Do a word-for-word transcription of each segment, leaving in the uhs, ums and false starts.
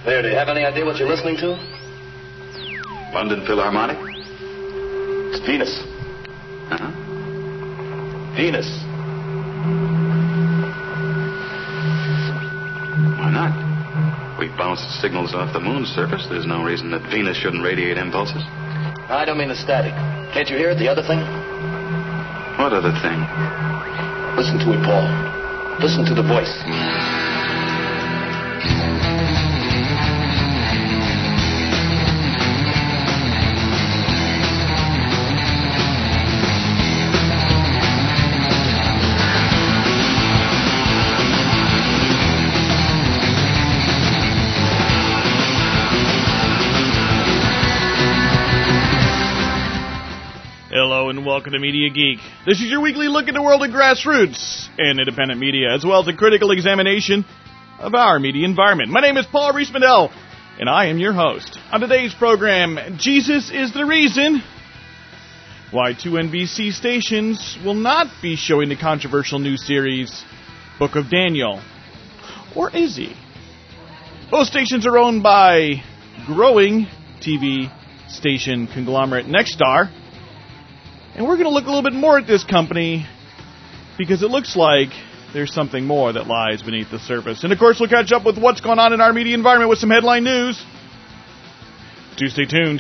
There, do you have any idea what you're listening to? London Philharmonic? It's Venus. Uh-huh. Venus. Why not? We bounced signals off the moon's surface. There's no reason that Venus shouldn't radiate impulses. I don't mean the static. Can't you hear it, the other thing? What other thing? Listen to it, Paul. Listen to the voice. Hello and welcome to Media Geek. This is your weekly look at the world of grassroots and independent media, as well as a critical examination of our media environment. My name is Paul Rees-Mandel, and I am your host. On today's program, Jesus is the reason why two N B C stations will not be showing the controversial new series, Book of Daniel. Or is he? Both stations are owned by growing T V station conglomerate Nexstar. And we're going to look a little bit more at this company because it looks like there's something more that lies beneath the surface. And, of course, we'll catch up with what's going on in our media environment with some headline news. Do stay tuned.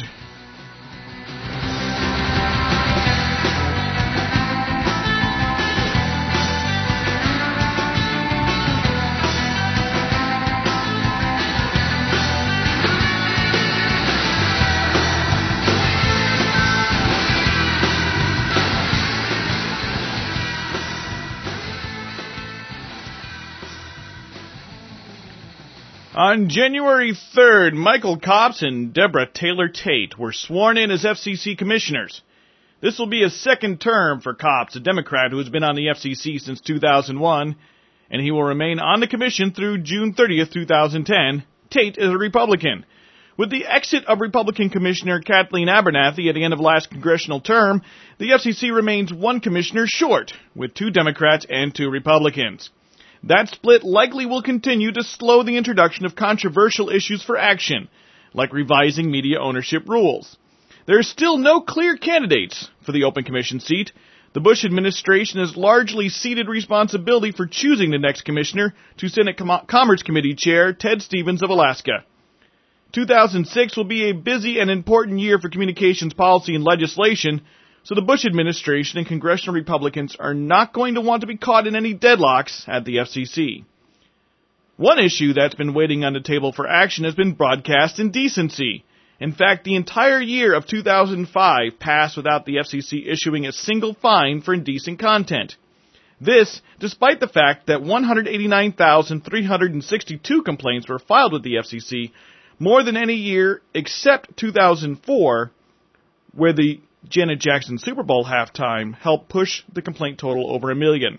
On January third, Michael Copps and Deborah Taylor Tate were sworn in as F C C commissioners. This will be a second term for Copps, a Democrat who has been on the F C C since two thousand one, and he will remain on the commission through June thirtieth, two thousand ten. Tate is a Republican. With the exit of Republican Commissioner Kathleen Abernathy at the end of last congressional term, the F C C remains one commissioner short, with two Democrats and two Republicans. That split likely will continue to slow the introduction of controversial issues for action, like revising media ownership rules. There are still no clear candidates for the open commission seat. The Bush administration has largely ceded responsibility for choosing the next commissioner to Senate Com- Commerce Committee Chair Ted Stevens of Alaska. two thousand six will be a busy and important year for communications policy and legislation, so the Bush administration and congressional Republicans are not going to want to be caught in any deadlocks at the F C C. One issue that's been waiting on the table for action has been broadcast indecency. In fact, the entire year of two thousand five passed without the F C C issuing a single fine for indecent content. This, despite the fact that one hundred eighty-nine thousand three hundred sixty-two complaints were filed with the F C C, more than any year except two thousand four, where the Janet Jackson Super Bowl halftime helped push the complaint total over a million.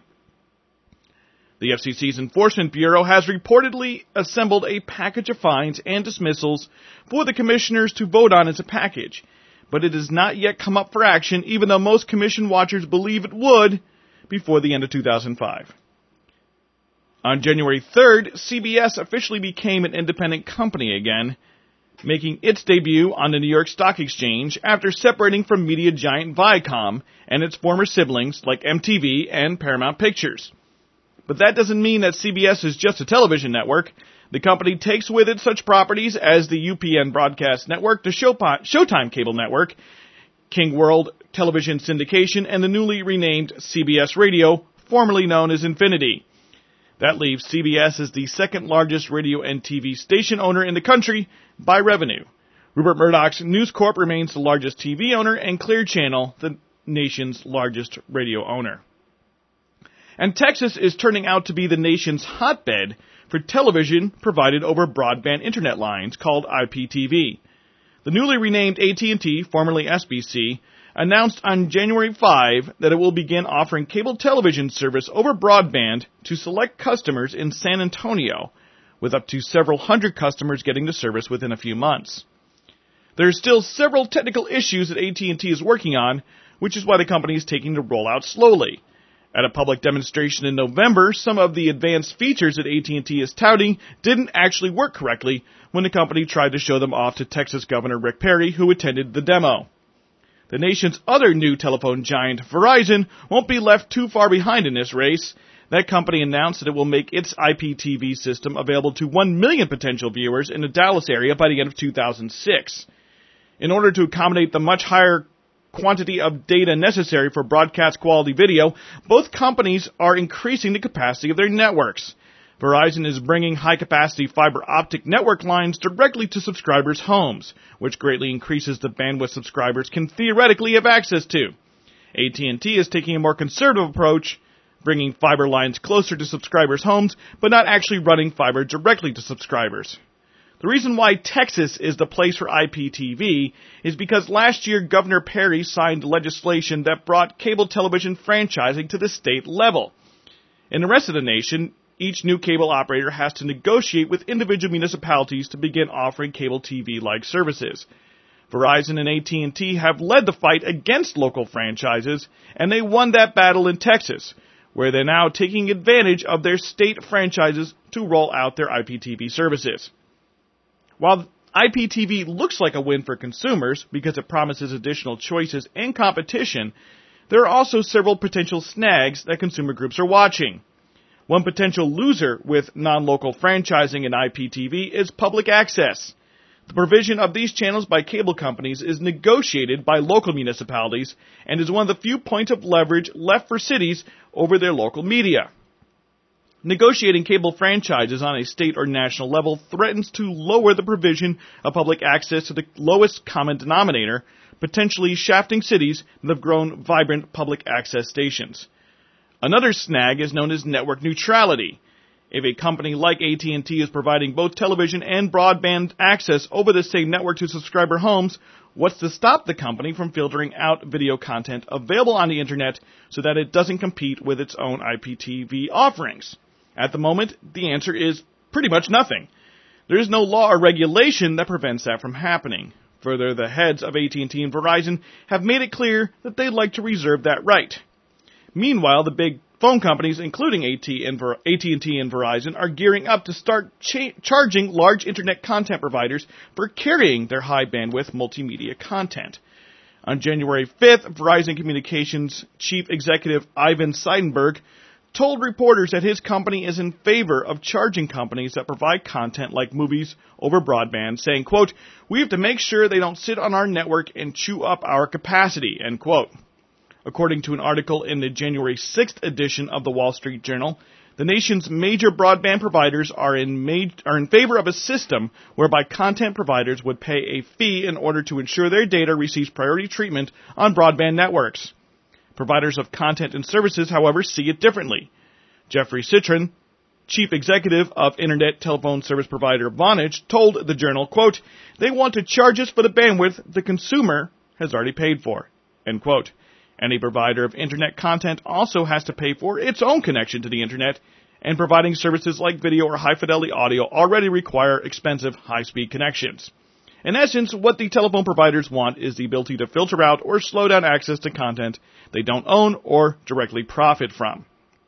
The F C C's Enforcement Bureau has reportedly assembled a package of fines and dismissals for the commissioners to vote on as a package, but it has not yet come up for action, even though most commission watchers believe it would before the end of two thousand five. On January third, C B S officially became an independent company again, making its debut on the New York Stock Exchange after separating from media giant Viacom and its former siblings like M T V and Paramount Pictures. But that doesn't mean that C B S is just a television network. The company takes with it such properties as the U P N Broadcast Network, the Showtime Cable Network, King World Television Syndication, and the newly renamed C B S Radio, formerly known as Infinity. That leaves C B S as the second largest radio and T V station owner in the country by revenue. Rupert Murdoch's News Corp remains the largest T V owner, and Clear Channel the nation's largest radio owner. And Texas is turning out to be the nation's hotbed for television provided over broadband internet lines called I P T V. The newly renamed A T and T, formerly S B C, announced on January fifth that it will begin offering cable television service over broadband to select customers in San Antonio, with up to several hundred customers getting the service within a few months. There are still several technical issues that A T and T is working on, which is why the company is taking the rollout slowly. At a public demonstration in November, some of the advanced features that A T and T is touting didn't actually work correctly when the company tried to show them off to Texas Governor Rick Perry, who attended the demo. The nation's other new telephone giant, Verizon, won't be left too far behind in this race. That company announced that it will make its I P T V system available to one million potential viewers in the Dallas area by the end of two thousand six. In order to accommodate the much higher quantity of data necessary for broadcast quality video, both companies are increasing the capacity of their networks. Verizon is bringing high-capacity fiber optic network lines directly to subscribers' homes, which greatly increases the bandwidth subscribers can theoretically have access to. A T and T is taking a more conservative approach, bringing fiber lines closer to subscribers' homes, but not actually running fiber directly to subscribers. The reason why Texas is the place for I P T V is because last year Governor Perry signed legislation that brought cable television franchising to the state level. In the rest of the nation, each new cable operator has to negotiate with individual municipalities to begin offering cable T V-like services. Verizon and A T and T have led the fight against local franchises, and they won that battle in Texas, where they're now taking advantage of their state franchises to roll out their I P T V services. While I P T V looks like a win for consumers because it promises additional choices and competition, there are also several potential snags that consumer groups are watching. One potential loser with non-local franchising in I P T V is public access. The provision of these channels by cable companies is negotiated by local municipalities and is one of the few points of leverage left for cities over their local media. Negotiating cable franchises on a state or national level threatens to lower the provision of public access to the lowest common denominator, potentially shafting cities that have grown vibrant public access stations. Another snag is known as network neutrality. If a company like A T and T is providing both television and broadband access over the same network to subscriber homes, what's to stop the company from filtering out video content available on the internet so that it doesn't compete with its own I P T V offerings? At the moment, the answer is pretty much nothing. There is no law or regulation that prevents that from happening. Further, the heads of A T and T and Verizon have made it clear that they'd like to reserve that right. Meanwhile, the big phone companies, including A T and T and Verizon, are gearing up to start cha- charging large internet content providers for carrying their high-bandwidth multimedia content. On January fifth, Verizon Communications Chief Executive Ivan Seidenberg told reporters that his company is in favor of charging companies that provide content like movies over broadband, saying, quote, "We have to make sure they don't sit on our network and chew up our capacity," end quote. According to an article in the January sixth edition of the Wall Street Journal, the nation's major broadband providers are in, ma- are in favor of a system whereby content providers would pay a fee in order to ensure their data receives priority treatment on broadband networks. Providers of content and services, however, see it differently. Jeffrey Citron, chief executive of internet telephone service provider Vonage, told the Journal, quote, "They want to charge us for the bandwidth the consumer has already paid for," end quote. Any provider of internet content also has to pay for its own connection to the internet, and providing services like video or high-fidelity audio already require expensive high-speed connections. In essence, what the telephone providers want is the ability to filter out or slow down access to content they don't own or directly profit from.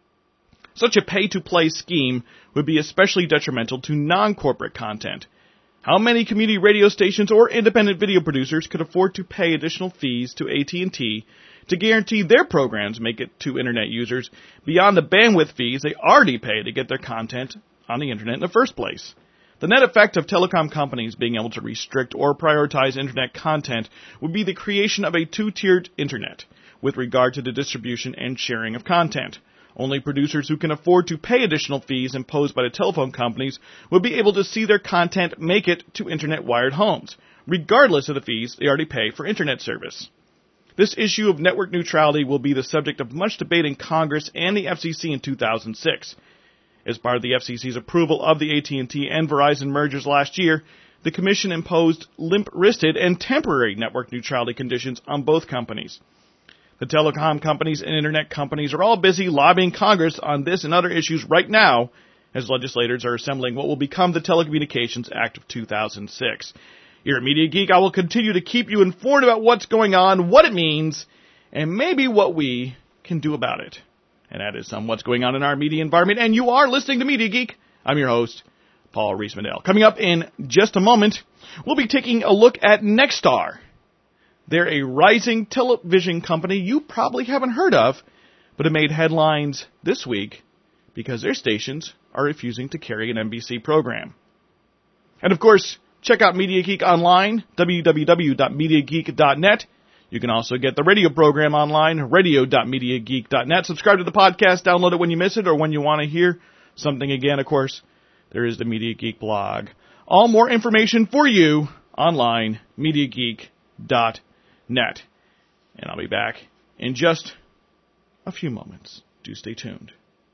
Such a pay-to-play scheme would be especially detrimental to non-corporate content. How many community radio stations or independent video producers could afford to pay additional fees to A T and T to guarantee their programs make it to internet users beyond the bandwidth fees they already pay to get their content on the internet in the first place? The net effect of telecom companies being able to restrict or prioritize internet content would be the creation of a two-tiered internet with regard to the distribution and sharing of content. Only producers who can afford to pay additional fees imposed by the telephone companies would be able to see their content make it to internet-wired homes, regardless of the fees they already pay for internet service. This issue of network neutrality will be the subject of much debate in Congress and the F C C in two thousand six. As part of the F C C's approval of the A T and T and Verizon mergers last year, the Commission imposed limp-wristed and temporary network neutrality conditions on both companies. The telecom companies and internet companies are all busy lobbying Congress on this and other issues right now as legislators are assembling what will become the Telecommunications Act of two thousand six. Here at Media Geek, I will continue to keep you informed about what's going on, what it means, and maybe what we can do about it. And that is um, what's going on in our media environment. And you are listening to Media Geek. I'm your host, Paul Rees-Mandel. Coming up in just a moment, we'll be taking a look at Nexstar. They're a rising television company you probably haven't heard of, but it made headlines this week because their stations are refusing to carry an N B C program. And of course, check out Media Geek online, w w w dot media geek dot net. You can also get the radio program online, radio dot media geek dot net. Subscribe to the podcast, download it when you miss it or when you want to hear something again. Of course, there is the Media Geek blog. All more information for you online, media geek dot net. And I'll be back in just a few moments. Do stay tuned.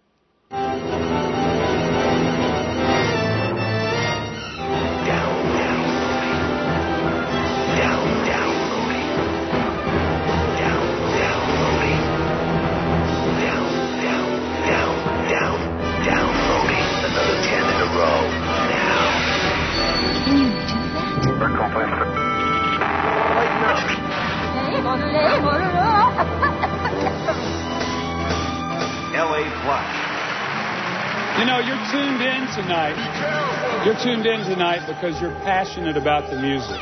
L A Flash. You know, you're tuned in tonight. You're tuned in tonight because you're passionate about the music.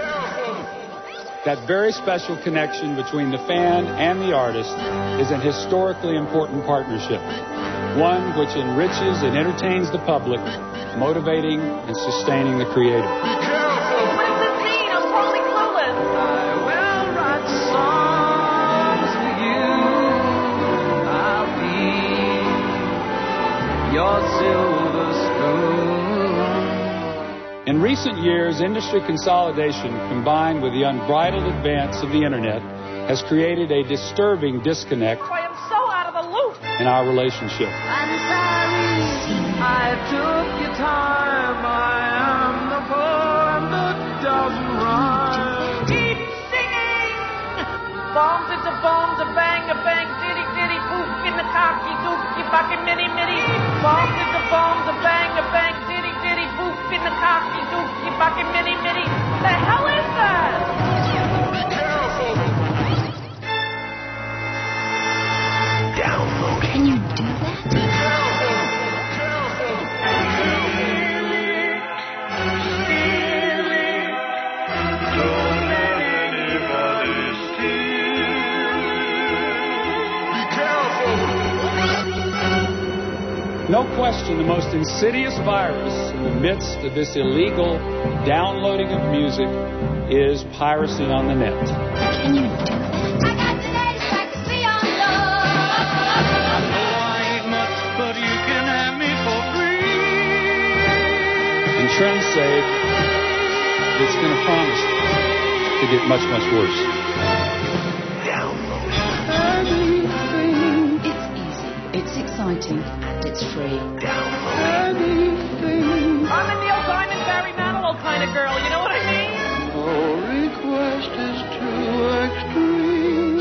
That very special connection between the fan and the artist is an historically important partnership. One which enriches and entertains the public, motivating and sustaining the creator. Your silver spoon. In recent years, industry consolidation combined with the unbridled advance of the internet has created a disturbing disconnect I am so out of the loop. in our relationship. I'm sorry I took your time. I am the poem that doesn't rhyme. Keep singing. Bombs, it's a bombs, a bang, a bang, diddy, diddy, poof, in the cocky goop, you fucking mini, mini. Bombs, it's a bombs, a bang, a bang, diddy, diddy, poof, in the cocky goop, you fucking mini, mini. The hell is that? Download. Can you do that? No question, the most insidious virus in the midst of this illegal downloading of music is piracy on the net. Can you do that? I got the latest fantasy on love. I ain't much, but you can have me for free. And trends say it's going to promise to get much, much worse. Download. It's easy. It's exciting. It's free. Download. I'm a Neil Diamond, Barry Manilow kind of girl, you know what I mean? No request is too extreme.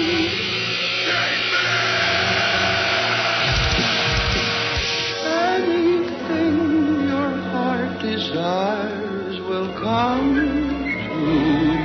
Anything your heart desires will come to you.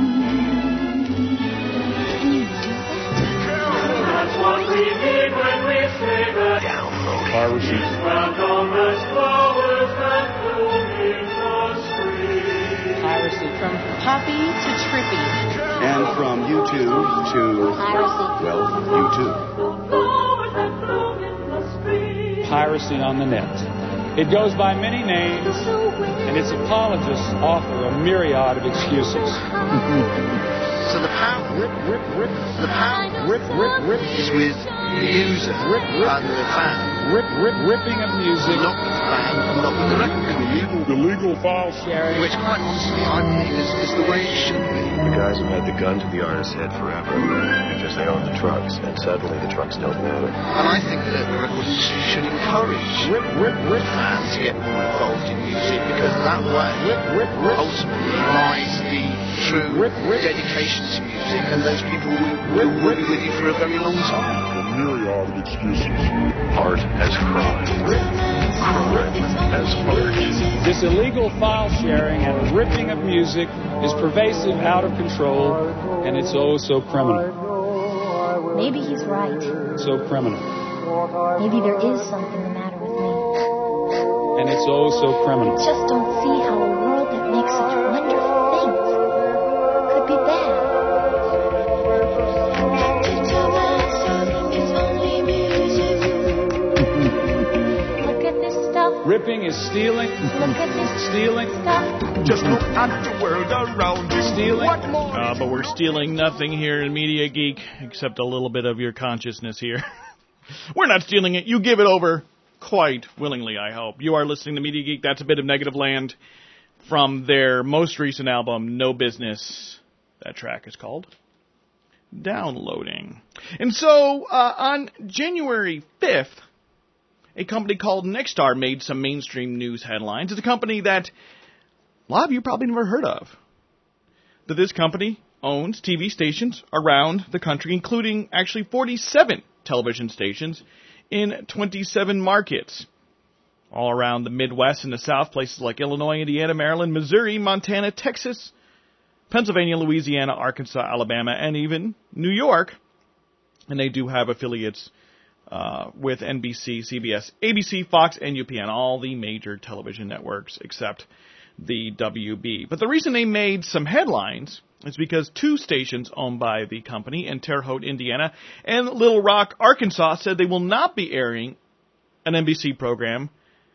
That's what we mean when we say that. Download. Piracy. Randomness flowers that bloom in the spring. Piracy from poppy to trippy. And from YouTube to, Piracy. well, YouTube. Flowers that bloom in the spring. Piracy on the net. It goes by many names, and its apologists offer a myriad of excuses. So the power, Rip, rip, rip, the power rip, rip, rip, is with the user Rip, rip. and the fan, rip, rip, ripping of music. not with the fan, and not with the record company. The legal file sharing. Which, quite honestly, I believe is, is the way it should be. The guys have had the gun to the artist's head forever because they own the trucks, and suddenly the trucks don't know it. And I think that the record industry should encourage Rip, rip, rip, fans to get more involved in music, because that way, rip, rip, rip. ultimately lies the true Rip, rip. dedication to music, and those people will, will, will be with you for a very long time. Art as crime. Crime as art. This illegal file sharing and ripping of music is pervasive, out of control, and it's oh so criminal. Maybe he's right. So criminal. Maybe there is something the matter with me. And it's oh so criminal. I just don't see how a world that makes such wonderful things could be bad. Look at this stuff. Ripping is stealing. Look at this Stealing. stuff. Just look at the world around you. Stealing. What more? Uh, but we're stealing nothing here in Media Geek, except a little bit of your consciousness here. We're not stealing it. You give it over quite willingly, I hope. You are listening to Media Geek. That's a bit of Negative Land from their most recent album, No Business. That track is called Downloading. And so, uh, on January fifth, a company called Nexstar made some mainstream news headlines. It's a company that a lot of you probably never heard of. That this company owns T V stations around the country, including actually forty-seven television stations in twenty-seven markets. All around the Midwest and the South, places like Illinois, Indiana, Maryland, Missouri, Montana, Texas, Pennsylvania, Louisiana, Arkansas, Alabama, and even New York. And they do have affiliates uh, with N B C, C B S, A B C, Fox, and U P N, all the major television networks except the W B. But the reason they made some headlines is because two stations owned by the company in Terre Haute, Indiana, and Little Rock, Arkansas, said they will not be airing an N B C program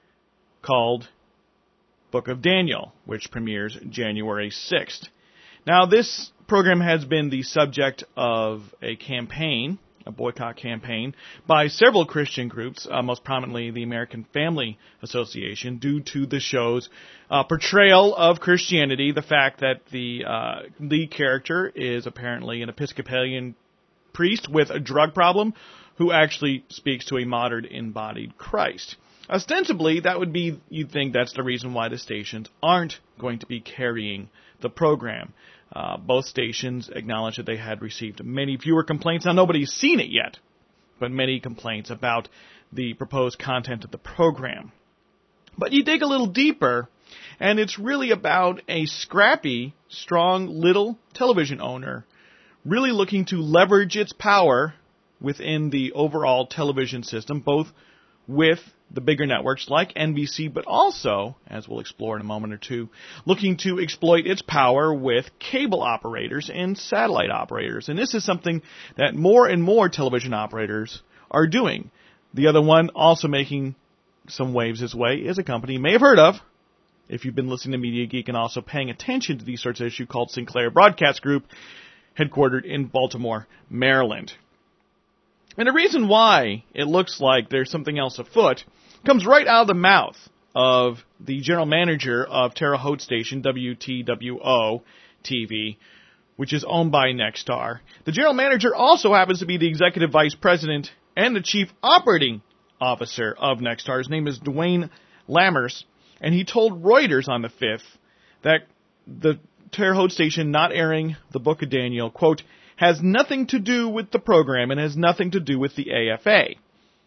called Book of Daniel, which premieres January sixth. Now, this program has been the subject of a campaign, a boycott campaign, by several Christian groups, uh, most prominently the American Family Association, due to the show's uh, portrayal of Christianity, the fact that the uh, lead character is apparently an Episcopalian priest with a drug problem who actually speaks to a martyred embodied Christ. Ostensibly, that would be, you'd think that's the reason why the stations aren't going to be carrying the program. Uh, both stations acknowledged that they had received many fewer complaints. Now, nobody's seen it yet, but many complaints about the proposed content of the program. But you dig a little deeper, and it's really about a scrappy, strong, little television owner really looking to leverage its power within the overall television system, both with the bigger networks like N B C, but also, as we'll explore in a moment or two, looking to exploit its power with cable operators and satellite operators. And this is something that more and more television operators are doing. The other one also making some waves this way is a company you may have heard of, if you've been listening to Media Geek and also paying attention to these sorts of issues, called Sinclair Broadcast Group, headquartered in Baltimore, Maryland. And the reason why it looks like there's something else afoot comes right out of the mouth of the general manager of Terre Haute Station, W T W O T V, which is owned by Nexstar. The general manager also happens to be the executive vice president and the chief operating officer of Nexstar. His name is Dwayne Lammers, and he told Reuters on the fifth that the Terre Haute Station not airing the Book of Daniel, quote, has nothing to do with the program and has nothing to do with the A F A.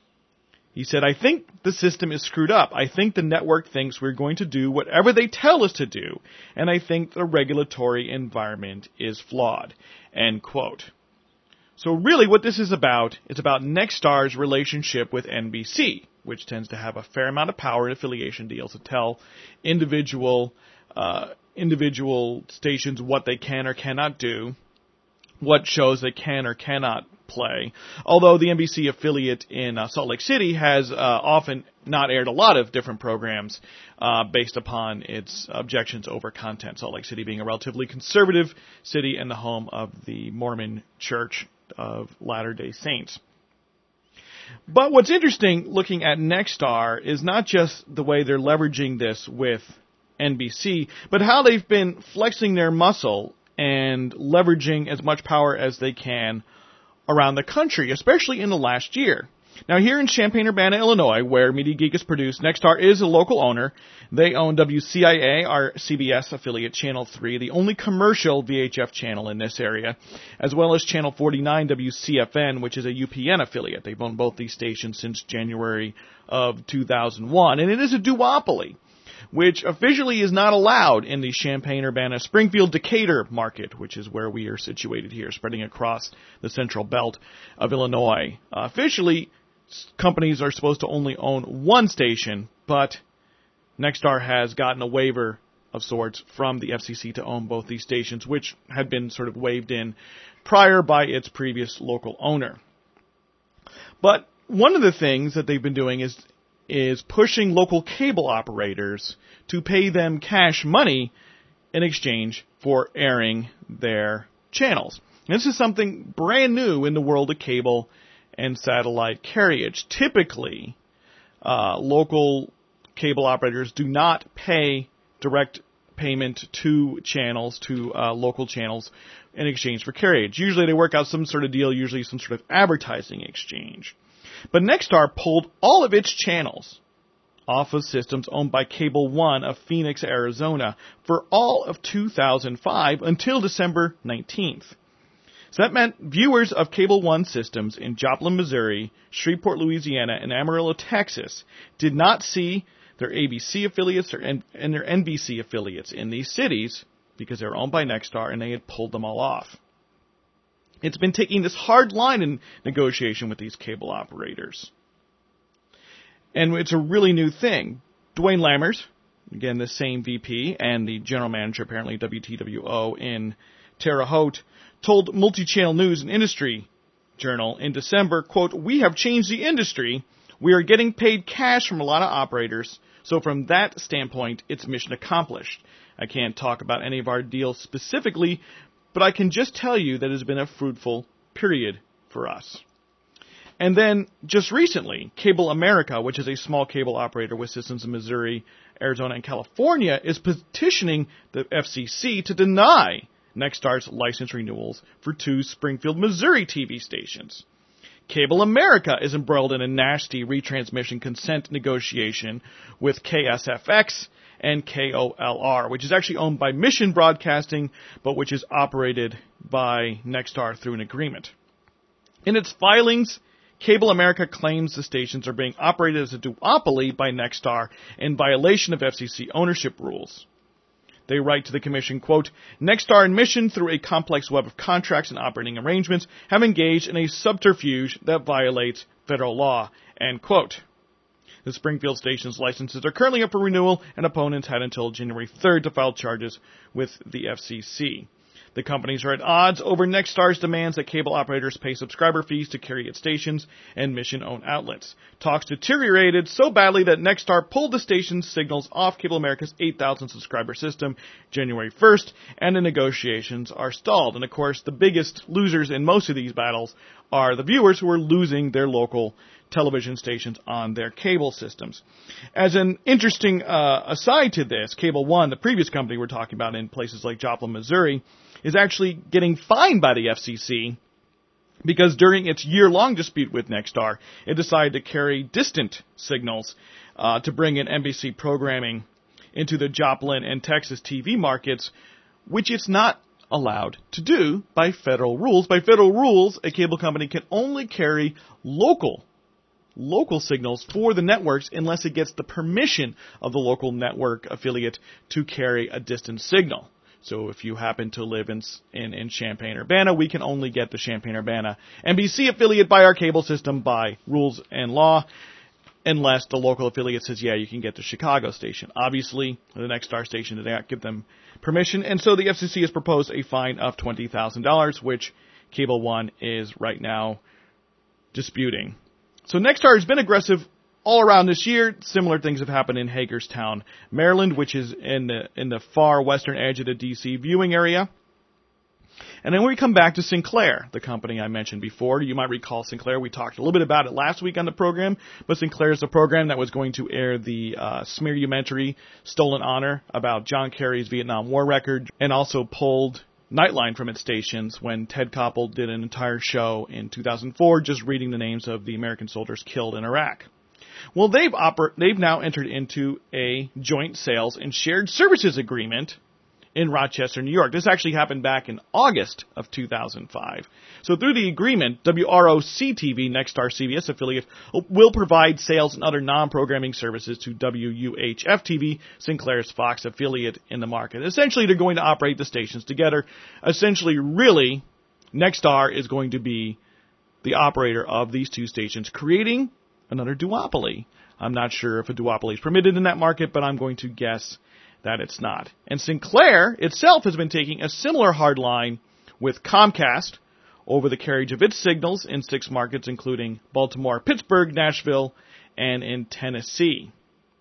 He said, I think the system is screwed up. I think the network thinks we're going to do whatever they tell us to do, and I think the regulatory environment is flawed, end quote. So really what this is about, it's about Nexstar's relationship with N B C, which tends to have a fair amount of power in affiliation deals to tell individual uh, individual stations what they can or cannot do, what shows they can or cannot play. Although the N B C affiliate in uh, Salt Lake City has uh, often not aired a lot of different programs uh, based upon its objections over content. Salt Lake City being a relatively conservative city and the home of the Mormon Church of Latter-day Saints. But what's interesting looking at Nexstar is not just the way they're leveraging this with N B C, but how they've been flexing their muscle and leveraging as much power as they can around the country, especially in the last year. Now, here in Champaign-Urbana, Illinois, where Media Geek is produced, Nexstar is a local owner. They own W C I A, our C B S affiliate, Channel three, the only commercial V H F channel in this area, as well as Channel forty-nine W C F N, which is a U P N affiliate. They've owned both these stations since January of two thousand one, and it is a duopoly, which officially is not allowed in the Champaign-Urbana, Springfield, Decatur market, which is where we are situated here, spreading across the central belt of Illinois. Uh, officially, companies are supposed to only own one station, but Nexstar has gotten a waiver of sorts from the F C C to own both these stations, which had been sort of waived in prior by its previous local owner. But one of the things that they've been doing is is pushing local cable operators to pay them cash money in exchange for airing their channels. And this is something brand new in the world of cable and satellite carriage. Typically, uh, local cable operators do not pay direct payment to channels, to uh, local channels, in exchange for carriage. Usually they work out some sort of deal, usually some sort of advertising exchange. But Nexstar pulled all of its channels off of systems owned by Cable One of Phoenix, Arizona, for all of two thousand five until December nineteenth. So that meant viewers of Cable One systems in Joplin, Missouri, Shreveport, Louisiana, and Amarillo, Texas, did not see their A B C affiliates or and their N B C affiliates in these cities because they were owned by Nexstar and they had pulled them all off. It's been taking this hard line in negotiation with these cable operators. And it's a really new thing. Dwayne Lammers, again the same V P and the general manager apparently W T W O in Terre Haute, told Multi-Channel News and Industry Journal in December, quote, "We have changed the industry. We are getting paid cash from a lot of operators. So from that standpoint, it's mission accomplished. I can't talk about any of our deals specifically, but I can just tell you that it has been a fruitful period for us." And then, just recently, Cable America, which is a small cable operator with systems in Missouri, Arizona, and California, is petitioning the F C C to deny Nexstar's license renewals for two Springfield, Missouri T V stations. Cable America is embroiled in a nasty retransmission consent negotiation with K S F X and K O L R, which is actually owned by Mission Broadcasting, but which is operated by Nexstar through an agreement. In its filings, Cable America claims the stations are being operated as a duopoly by Nexstar in violation of F C C ownership rules. They write to the Commission, quote, "Nexstar and Mission, through a complex web of contracts and operating arrangements, have engaged in a subterfuge that violates federal law," end quote. The Springfield station's licenses are currently up for renewal, and opponents had until January third to file charges with the F C C. The companies are at odds over Nexstar's demands that cable operators pay subscriber fees to carry its stations and Mission-owned outlets. Talks deteriorated so badly that Nexstar pulled the station's signals off Cable America's eight thousand subscriber system January first, and the negotiations are stalled. And of course, the biggest losers in most of these battles are the viewers who are losing their local television stations on their cable systems. As an interesting uh, aside to this, Cable One, the previous company we're talking about in places like Joplin, Missouri, is actually getting fined by the F C C because during its year-long dispute with Nexstar, it decided to carry distant signals uh, to bring in N B C programming into the Joplin and Texas T V markets, which it's not allowed to do by federal rules. By federal rules, a cable company can only carry local local signals for the networks unless it gets the permission of the local network affiliate to carry a distant signal. So if you happen to live in, in, in Champaign-Urbana, we can only get the Champaign-Urbana N B C affiliate by our cable system by rules and law, unless the local affiliate says, yeah, you can get the Chicago station. Obviously, the Nexstar station did not give them permission, and so the F C C has proposed a fine of twenty thousand dollars, which Cable One is right now disputing. So Nexstar has been aggressive all around this year. Similar things have happened in Hagerstown, Maryland, which is in the in the far western edge of the D C viewing area. And then we come back to Sinclair, the company I mentioned before. You might recall Sinclair. We talked a little bit about it last week on the program, but Sinclair is a program that was going to air the uh, smearumentary Stolen Honor about John Kerry's Vietnam War record, and also pulled Nightline from its stations when Ted Koppel did an entire show in two thousand four just reading the names of the American soldiers killed in Iraq. Well, they've oper- they've now entered into a joint sales and shared services agreement in Rochester, New York. This actually happened back in August of two thousand five. So through the agreement, W R O C T V, Nexstar C B S affiliate, will provide sales and other non-programming services to W U H F T V, Sinclair's Fox affiliate in the market. Essentially, they're going to operate the stations together. Essentially, really, Nexstar is going to be the operator of these two stations, creating another duopoly. I'm not sure if a duopoly is permitted in that market, but I'm going to guess that it's not. And Sinclair itself has been taking a similar hard line with Comcast over the carriage of its signals in six markets, including Baltimore, Pittsburgh, Nashville, and in Tennessee.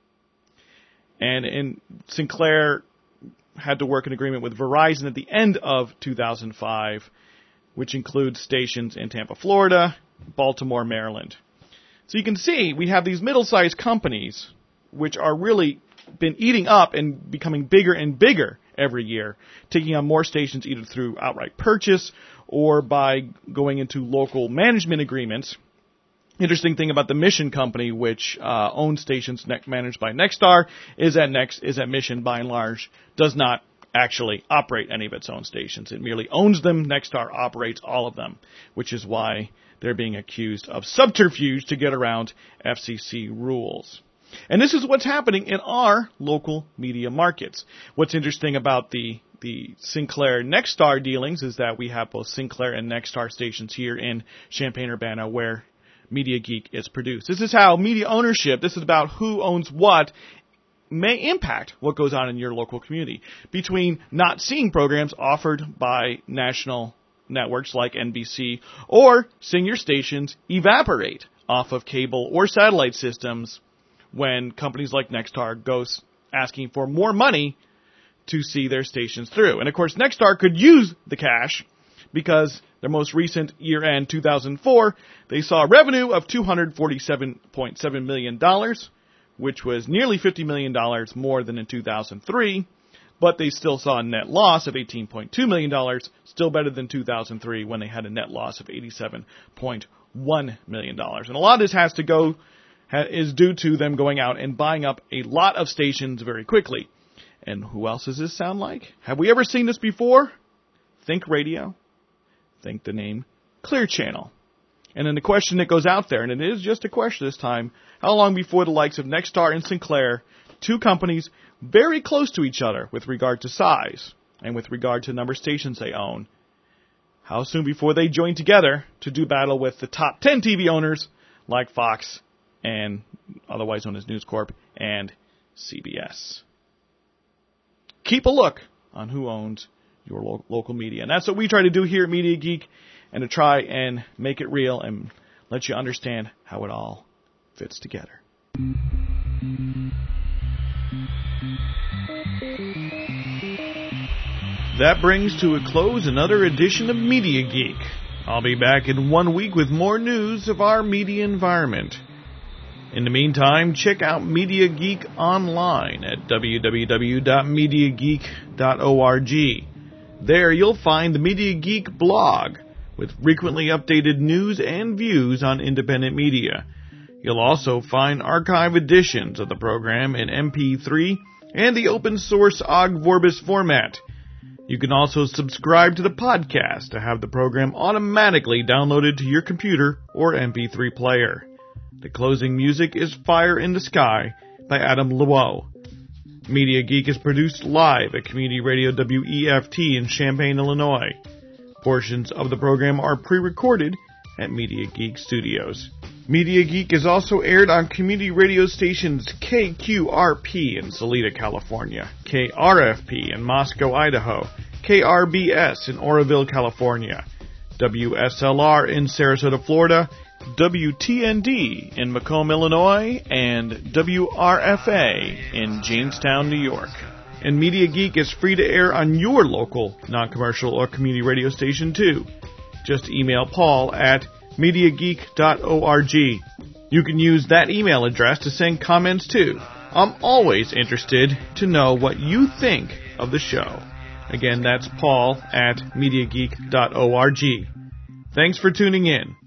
And in Sinclair had to work an agreement with Verizon at the end of two thousand five, which includes stations in Tampa, Florida, Baltimore, Maryland. So you can see we have these middle-sized companies which are really been eating up and becoming bigger and bigger every year, taking on more stations either through outright purchase or by going into local management agreements. Interesting thing about the Mission Company, which uh, owns stations ne- managed by Nexstar, is that Next is that Mission, by and large, does not actually operate any of its own stations. It merely owns them. Nexstar operates all of them, which is why they're being accused of subterfuge to get around F C C rules. And this is what's happening in our local media markets. What's interesting about the the Sinclair-Nexstar dealings is that we have both Sinclair and Nexstar stations here in Champaign-Urbana where Media Geek is produced. This is how media ownership, this is about who owns what, may impact what goes on in your local community. Between not seeing programs offered by national networks like N B C or seeing your stations evaporate off of cable or satellite systems when companies like Nexstar go asking for more money to see their stations through. And of course, Nexstar could use the cash because their most recent year-end, two thousand four, they saw a revenue of two hundred forty-seven point seven million dollars, which was nearly fifty million dollars more than in two thousand three, but they still saw a net loss of eighteen point two million dollars, still better than two thousand three when they had a net loss of eighty-seven point one million dollars. And a lot of this has to go, is due to them going out and buying up a lot of stations very quickly. And who else does this sound like? Have we ever seen this before? Think radio. Think the name Clear Channel. And then the question that goes out there, and it is just a question this time, how long before the likes of Nexstar and Sinclair, two companies very close to each other with regard to size and with regard to the number of stations they own, how soon before they join together to do battle with the top ten T V owners like Fox and otherwise known as News Corp and C B S? Keep a look on who owns your lo- local media. And that's what we try to do here at Media Geek, and to try and make it real and let you understand how it all fits together. That brings to a close another edition of Media Geek. I'll be back in one week with more news of our media environment. In the meantime, check out Media Geek online at w w w dot media geek dot org. There you'll find the Media Geek blog with frequently updated news and views on independent media. You'll also find archive editions of the program in M P three and the open source Ogg Vorbis format. You can also subscribe to the podcast to have the program automatically downloaded to your computer or M P three player. The closing music is Fire in the Sky by Adam Luo. Media Geek is produced live at Community Radio W E F T in Champaign, Illinois. Portions of the program are pre-recorded at Media Geek Studios. Media Geek is also aired on community radio stations K Q R P in Salida, California, K R F P in Moscow, Idaho, K R B S in Oroville, California, W S L R in Sarasota, Florida, W T N D in Macomb, Illinois, and W R F A in Jamestown, New York. And Media Geek is free to air on your local non-commercial or community radio station too. Just email Paul at media geek dot org. You can use that email address to send comments too. I'm always interested to know what you think of the show. Again, that's Paul at media geek dot org. Thanks for tuning in.